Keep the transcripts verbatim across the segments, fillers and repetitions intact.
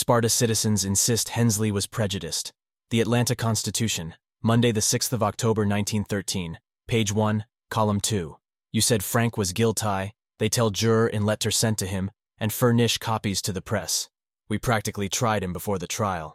Sparta citizens insist Hensley was prejudiced. The Atlanta Constitution, Monday the sixth of October nineteen thirteen, page one, column two. You said Frank was guilty, they tell juror in letter sent to him, and furnish copies to the press. We practically tried him before the trial.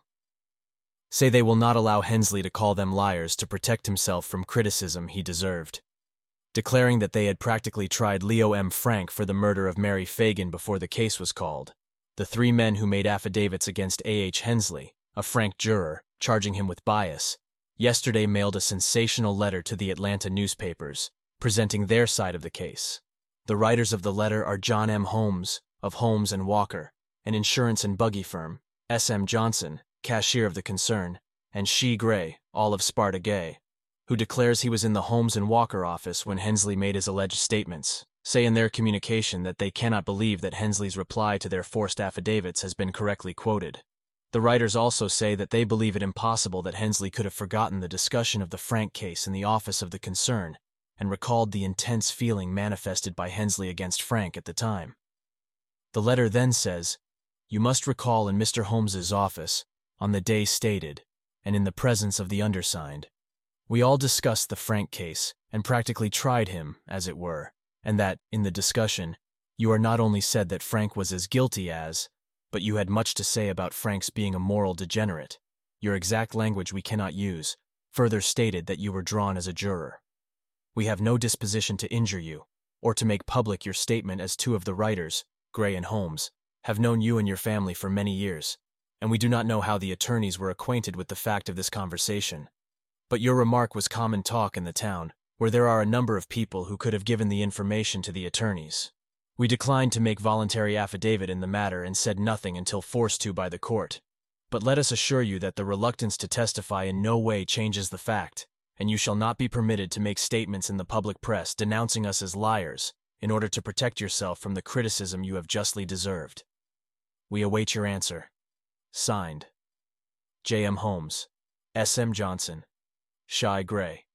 Say they will not allow Hensley to call them liars to protect himself from criticism he deserved. Declaring that they had practically tried Leo M. Frank for the murder of Mary Fagan before the case was called. The three men who made affidavits against A H Hensley, a Frank juror, charging him with bias, yesterday mailed a sensational letter to the Atlanta newspapers, presenting their side of the case. The writers of the letter are John M. Holmes, of Holmes and Walker, an insurance and buggy firm, S M Johnson, cashier of the concern, and Shea Gray, all of Sparta Gay, who declares he was in the Holmes and Walker office when Hensley made his alleged statements, say in their communication that they cannot believe that Hensley's reply to their forced affidavits has been correctly quoted. The writers also say that they believe it impossible that Hensley could have forgotten the discussion of the Frank case in the office of the concern and recalled the intense feeling manifested by Hensley against Frank at the time. The letter then says, "You must recall in Mister Holmes's office, on the day stated, and in the presence of the undersigned, we all discussed the Frank case and practically tried him, as it were, and that, in the discussion, you are not only said that Frank was as guilty as, but you had much to say about Frank's being a moral degenerate. Your exact language we cannot use, further stated that you were drawn as a juror. We have no disposition to injure you, or to make public your statement, as two of the writers, Gray and Holmes, have known you and your family for many years, and we do not know how the attorneys were acquainted with the fact of this conversation. But your remark was common talk in the town, where there are a number of people who could have given the information to the attorneys. We declined to make voluntary affidavit in the matter and said nothing until forced to by the court. But let us assure you that the reluctance to testify in no way changes the fact, and you shall not be permitted to make statements in the public press denouncing us as liars in order to protect yourself from the criticism you have justly deserved. We await your answer. Signed, J M Holmes, S M Johnson, Shea Gray.